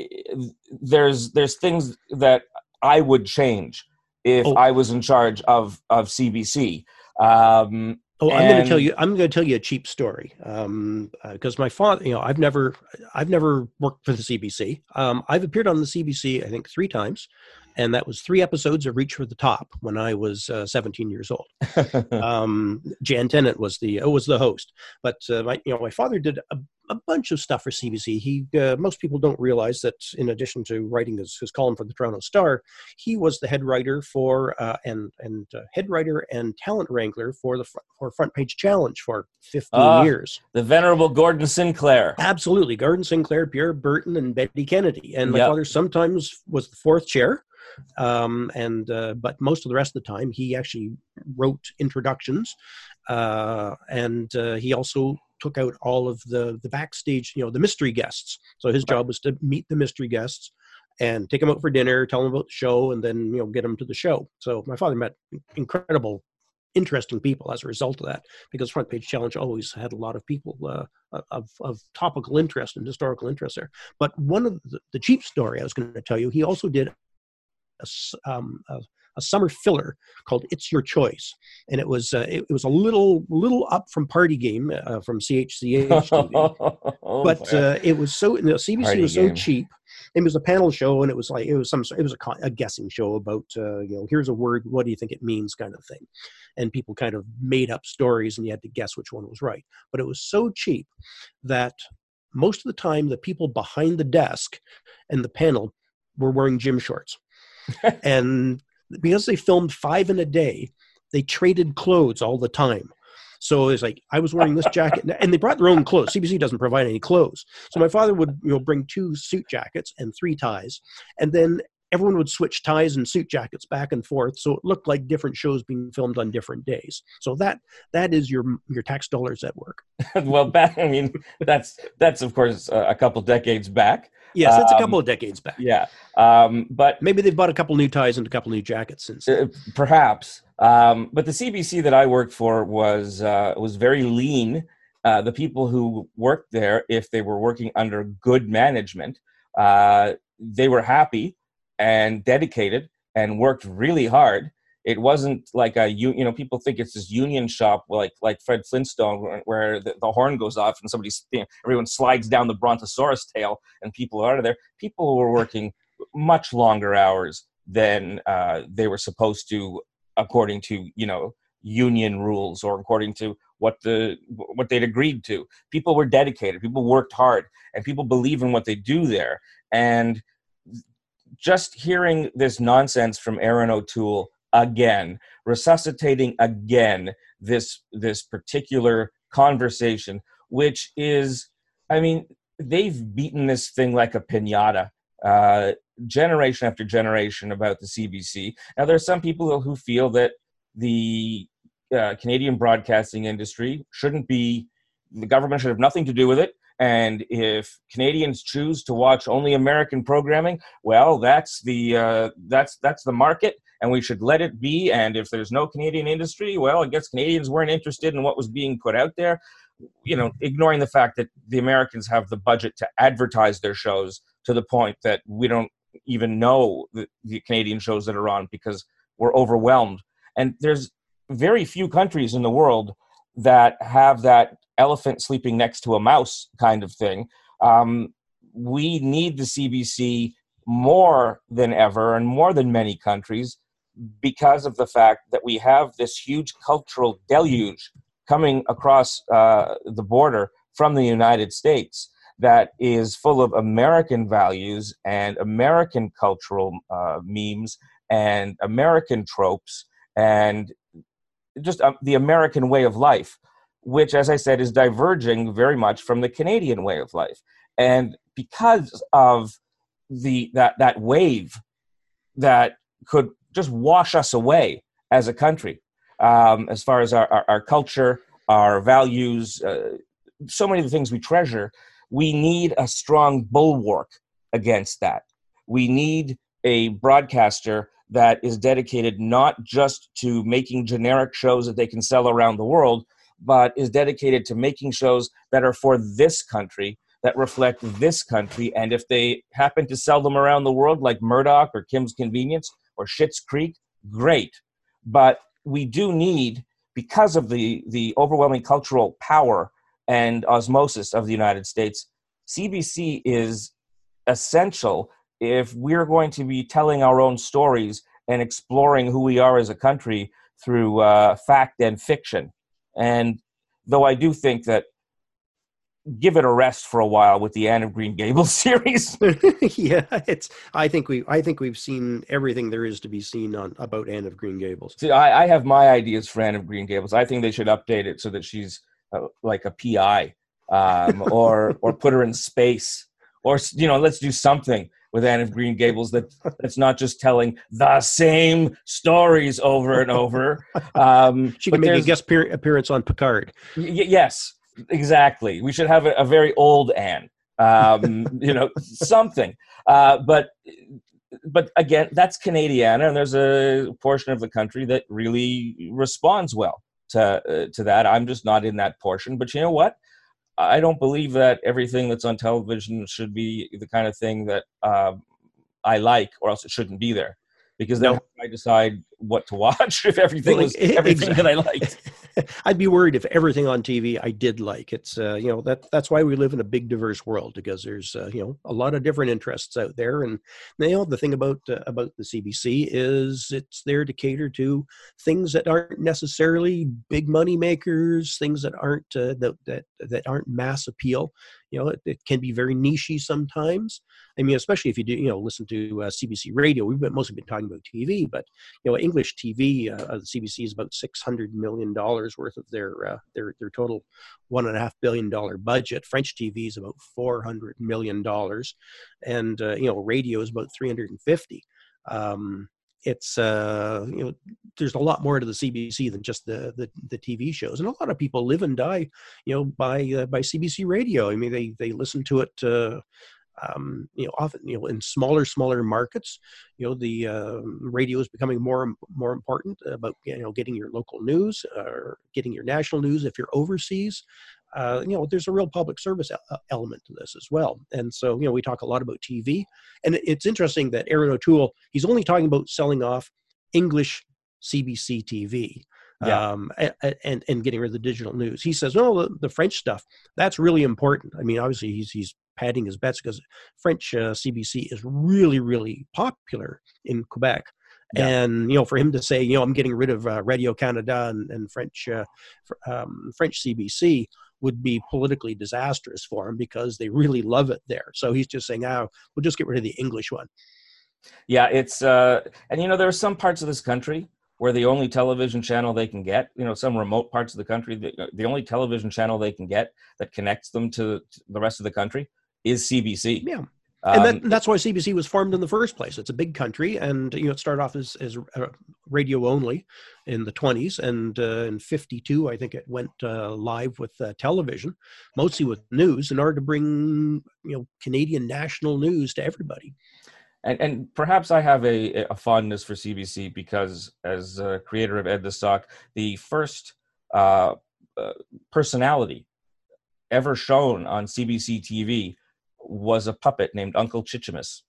A: there's there's things that I would change if oh. I was in charge of of C B C. Um,
C: Oh, I'm going to tell you. I'm going to tell you a cheap story, um, because uh, my father, you know, I've never, I've never worked for the C B C. Um, I've appeared on the C B C, I think, three times, and that was three episodes of Reach for the Top when I was uh, seventeen years old. um, Jan Tennant was the uh, was the host, but uh, my, you know, my father did a, a bunch of stuff for C B C. He uh, most people don't realize that in addition to writing his, his column for the Toronto Star, he was the head writer for uh, and and uh, head writer and talent wrangler for the fr- for Front Page Challenge for fifteen
A: Ah,
C: years.
A: The venerable Gordon Sinclair.
C: Absolutely, Gordon Sinclair, Pierre Burton, and Betty Kennedy. And my
A: Yep.
C: father sometimes was the fourth chair. Um, and uh, but most of the rest of the time, he actually wrote introductions, uh, and uh, he also took out all of the the backstage, you know, the mystery guests. So his job was to meet the mystery guests and take them out for dinner, tell them about the show, and then, you know, get them to the show. So my father met incredible, interesting people as a result of that, because Front Page Challenge always had a lot of people uh, of of topical interest and historical interest there. But one of the, the cheap story I was going to tell you, he also did a, s- um, a, a summer filler called "It's Your Choice," and it was uh, it, it was a little little up from Party Game uh, from C H C H T V,
A: Oh,
C: but
A: boy.
C: uh, it was so, you know, C B C
A: Party
C: was so
A: Game.
C: cheap. It was a panel show, and it was like it was some it was a, con- a guessing show about uh, you know, here's a word, what do you think it means, kind of thing, and people kind of made up stories, and you had to guess which one was right. But it was so cheap that most of the time the people behind the desk and the panel were wearing gym shorts. And because they filmed five in a day, they traded clothes all the time. So it's like, I was wearing this jacket, and they brought their own clothes. C B C doesn't provide any clothes. So my father would, you know, bring two suit jackets and three ties, and then everyone would switch ties and suit jackets back and forth. So it looked like different shows being filmed on different days. So that that is your your tax dollars at work.
A: Well, back, I mean, that's, that's of course, uh, a couple decades back.
C: Yes, that's a
A: Um,
C: couple of decades back.
A: Yeah. Um, but
C: Maybe they've bought a couple new ties and a couple new jackets since then.
A: Uh, perhaps, um, but the C B C that I worked for was uh, was very lean. Uh, the people who worked there, if they were working under good management, uh, they were happy and dedicated and worked really hard. It wasn't like a you you know people think it's this union shop like like Fred Flintstone where, where the, the horn goes off and somebody's you know, everyone slides down the brontosaurus tail and people are out of there. People were working much longer hours than uh, they were supposed to, according to, you know, union rules or according to what the what they'd agreed to. People were dedicated. People worked hard, and people believe in what they do there. And just hearing this nonsense from Aaron O'Toole again, resuscitating again this this particular conversation, which is, I mean, they've beaten this thing like a piñata. Uh, generation after generation about the C B C. Now, there are some people who feel that the uh, Canadian broadcasting industry shouldn't be, the government should have nothing to do with it. And if Canadians choose to watch only American programming, well, that's the uh, that's that's the market, and we should let it be. And if there's no Canadian industry, well, I guess Canadians weren't interested in what was being put out there. You know, ignoring the fact that the Americans have the budget to advertise their shows to the point that we don't even know the, the Canadian shows that are on because we're overwhelmed. And there's very few countries in the world that have that elephant sleeping next to a mouse kind of thing. Um, we need the C B C more than ever and more than many countries because of the fact that we have this huge cultural deluge coming across uh, the border from the United States that is full of American values and American cultural uh, memes and American tropes and just uh, the American way of life, which, as I said, is diverging very much from the Canadian way of life. And because of the that that wave that could just wash us away as a country, um, as far as our, our, our culture, our values, uh, so many of the things we treasure, we need a strong bulwark against that. We need a broadcaster that is dedicated not just to making generic shows that they can sell around the world, but is dedicated to making shows that are for this country, that reflect this country. And if they happen to sell them around the world, like Murdoch or Kim's Convenience or Schitt's Creek, great. But we do need, because of the, the overwhelming cultural power and osmosis of the United States, C B C is essential if we're going to be telling our own stories and exploring who we are as a country through uh, fact and fiction. And though I do think that give it a rest for a while with the Anne of Green Gables series.
C: Yeah, it's. I think we. I think we've seen everything there is to be seen on about Anne of Green Gables.
A: See, I, I have my ideas for Anne of Green Gables. I think they should update it so that she's uh, like a P I, um, or or put her in space, or you know, let's do something with Anne of Green Gables that that's not just telling the same stories over and over. Um,
C: She can make a guest peer- appearance on Picard.
A: Y- yes, exactly. We should have a, a very old Anne, um, you know, something. Uh, but but again, that's Canadiana, and there's a portion of the country that really responds well to uh, to that. I'm just not in that portion. But you know what? I don't believe that everything that's on television should be the kind of thing that uh, I like, or else it shouldn't be there. Because then
C: No.
A: I decide what to watch if everything
C: Well,
A: was
C: like,
A: everything
C: exactly.
A: that I liked.
C: I'd be worried if everything on T V I did like. It's uh, you know that that's why we live in a big diverse world, because there's uh, you know a lot of different interests out there. And you know the thing about uh, about the C B C is it's there to cater to things that aren't necessarily big money makers, things that aren't uh, that that that aren't mass appeal. You know, it, it can be very nichey sometimes. I mean, especially if you do, you know, listen to uh, C B C radio. We've been mostly been talking about T V, but you know, English T V, uh, the C B C is about six hundred million dollars worth of their uh, their their total one and a half billion dollar budget. French T V is about four hundred million dollars, and uh, you know, radio is about three hundred and fifty. Um, it's uh, you know, there's a lot more to the C B C than just the, the the T V shows, and a lot of people live and die, you know, by uh, by C B C radio. I mean, they they listen to it. Uh, Um, you know, often, you know, in smaller, smaller markets, you know, the uh, radio is becoming more, more important about, you know, getting your local news or getting your national news if you're overseas. Uh, you know, there's a real public service e- element to this as well. And so, you know, we talk a lot about T V, and it's interesting that Aaron O'Toole, he's only talking about selling off English C B C T V.
A: Yeah.
C: Um, and, and and getting rid of the digital news. He says, "No, the, the French stuff, that's really important." I mean, obviously, he's he's padding his bets because French uh, C B C is really, really popular in Quebec.
A: Yeah.
C: And, you know, for him to say, you know, I'm getting rid of uh, Radio Canada and, and French uh, um, French C B C would be politically disastrous for him because they really love it there. So he's just saying, oh, we'll just get rid of the English one.
A: Yeah, it's, uh, and you know, there are some parts of this country where the only television channel they can get, you know, some remote parts of the country, the, the only television channel they can get that connects them to, to the rest of the country is C B C.
C: Yeah.
A: Um,
C: And that, that's why C B C was formed in the first place. It's a big country, and you know it started off as, as uh, radio only in the twenties, and uh, in fifty-two, I think it went uh, live with uh, television, mostly with news, in order to bring you know Canadian national news to everybody.
A: And, and perhaps I have a, a fondness for C B C because, as a creator of Ed the Stock, the first uh, uh, personality ever shown on C B C T V was a puppet named Uncle Chichimus.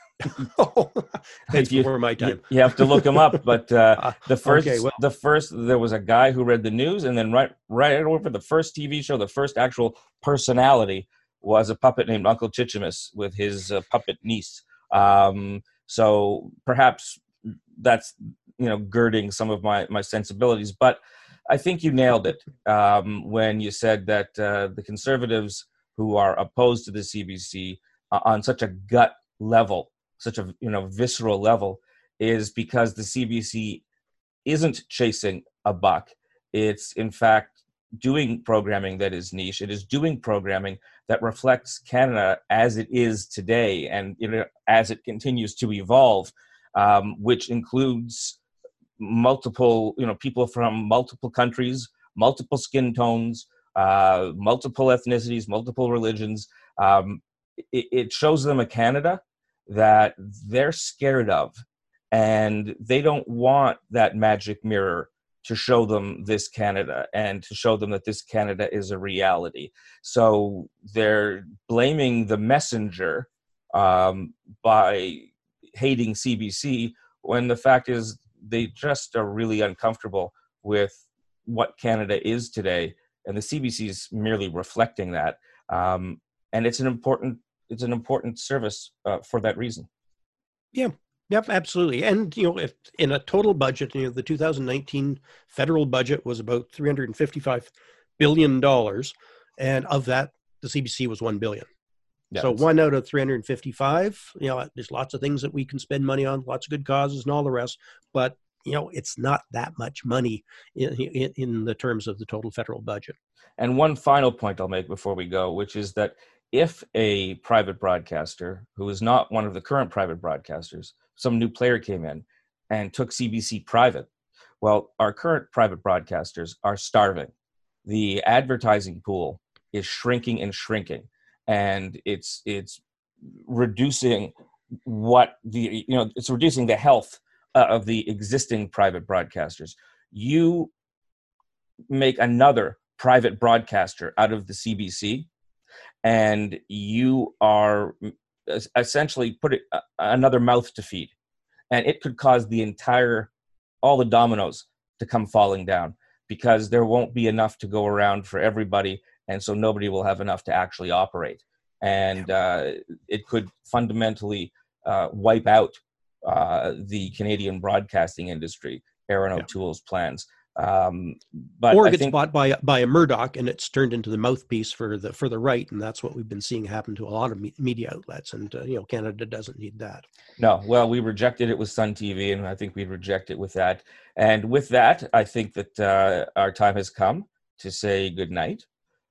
C: Oh, that's
A: you,
C: before my time.
A: You, you have to look him up, but uh, the first,
C: okay, well.
A: the first, there was a guy who read the news, and then right, right over the first T V show, the first actual personality was a puppet named Uncle Chichimus with his uh, puppet niece. Um, so perhaps that's, you know, girding some of my, my sensibilities, but I think you nailed it um, when you said that uh, the Conservatives who are opposed to the C B C uh, on such a gut level, such a, you know, visceral level, is because the C B C isn't chasing a buck. It's in fact doing programming that is niche. It is doing programming that reflects Canada as it is today, and you know, as it continues to evolve, um, which includes multiple, you know, people from multiple countries, multiple skin tones, uh, multiple ethnicities, multiple religions. Um, it, it shows them a Canada that they're scared of, and they don't want that magic mirror to show them this Canada and to show them that this Canada is a reality. So they're blaming the messenger um, by hating C B C, when the fact is they just are really uncomfortable with what Canada is today. And the C B C is merely reflecting that. Um, and it's an important, it's an important service uh, for that reason.
C: Yeah. Yep, absolutely. And, you know, if in a total budget, you know, the two thousand nineteen federal budget was about three hundred fifty-five billion dollars. And of that, the C B C was one billion.
A: Yeah,
C: So one out of three hundred fifty-five, you know, there's lots of things that we can spend money on, lots of good causes and all the rest, but you know, it's not that much money in, in, in the terms of the total federal budget.
A: And one final point I'll make before we go, which is that if a private broadcaster who is not one of the current private broadcasters, some new player came in and took C B C private, well, our current private broadcasters are starving. The advertising pool is shrinking and shrinking, and it's it's reducing what the you know it's reducing the health uh, of the existing private broadcasters. You make another private broadcaster out of the C B C, and you are essentially putting another mouth to feed, and it could cause the entire all the dominoes to come falling down, because there won't be enough to go around for everybody, and so nobody will have enough to actually operate. And uh, it could fundamentally uh, wipe out uh, the Canadian broadcasting industry, Aaron
C: Yeah.
A: O'Toole's plans. Um, but
C: or
A: I
C: it gets
A: think,
C: bought by by a Murdoch, and it's turned into the mouthpiece for the for the right, and that's what we've been seeing happen to a lot of me- media outlets. And uh, you know, Canada doesn't need that.
A: no, well, we rejected it with Sun T V, and I think we'd reject it with that. And with that, I think that uh, our time has come to say good night.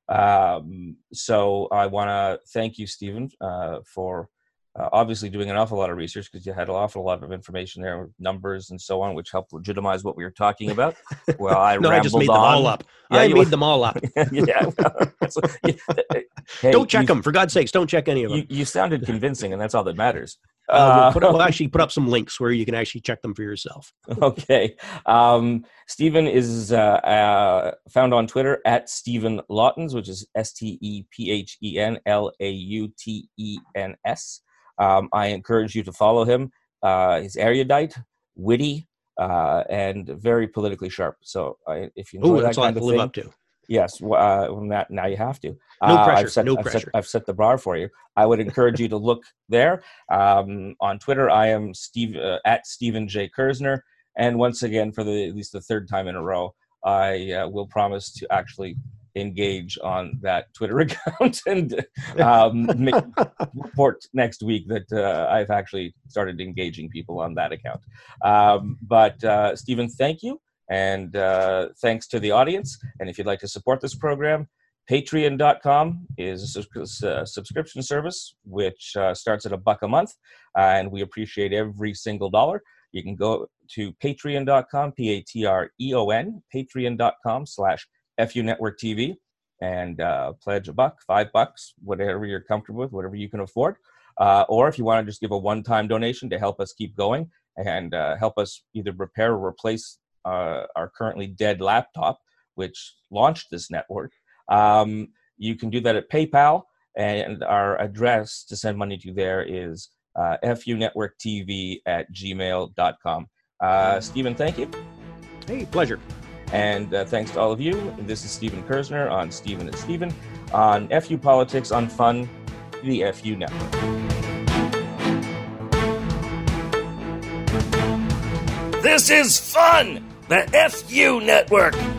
A: Um, so I want to thank you, Stephen, uh, for uh, obviously doing an awful lot of research, because you had an awful lot of information there, with numbers and so on, which helped legitimize what we were talking about. Well, I
C: no,
A: rambled
C: I just made
A: on.
C: them all up.
A: Yeah,
C: I
A: you-
C: made them all up.
A: yeah. Well, so, yeah. Hey,
C: Don't check
A: you,
C: them, for God's sakes. Don't check any of them.
A: You, you sounded convincing, and that's all that matters.
C: Uh, we'll,
A: Uh,
C: put, we'll actually put up some links where you can actually check them for yourself.
A: Okay. Um, Stephen is uh, uh, found on Twitter at Stephen Lautens, which is S T E P H E N L A U T E N S. Um, I encourage you to follow him. Uh, he's erudite, witty, uh, and very politically sharp. So uh, if you enjoy
C: Oh,
A: that
C: that's all I
A: kind
C: have
A: of
C: to live
A: thing,
C: up to.
A: yes, w- uh, well, now, now you have to.
C: No
A: Uh,
C: pressure,
A: I've set,
C: no
A: I've set-
C: pressure.
A: I've set the bar for you. I would encourage you to look there. Um, on Twitter, I am Steve uh, at Stephen J. Kersner. And once again, for the at least the third time in a row, I uh, will promise to actually engage on that Twitter account and um, make, report next week that uh, I've actually started engaging people on that account. Um, but uh, Stephen, thank you. And uh, thanks to the audience. And if you'd like to support this program, patreon dot com is a subs- uh, subscription service, which uh, starts at a buck a month. Uh, and we appreciate every single dollar. You can go to patreon dot com, P A T R E O N, patreon dot com slash F U Network T V, and uh, pledge a buck, five bucks, whatever you're comfortable with, whatever you can afford. Uh, or if you want to just give a one-time donation to help us keep going and uh, help us either repair or replace uh, our currently dead laptop, which launched this network, um, you can do that at PayPal. And our address to send money to there is uh, F U Network T V at gmail dot com. Uh, Stephen, thank you.
C: Hey, pleasure.
A: And uh, thanks to all of you. This is Stephen Kersner on Stephen and Stephen on F U Politics on Fun, the F U Network.
D: This is fun! The F U Network!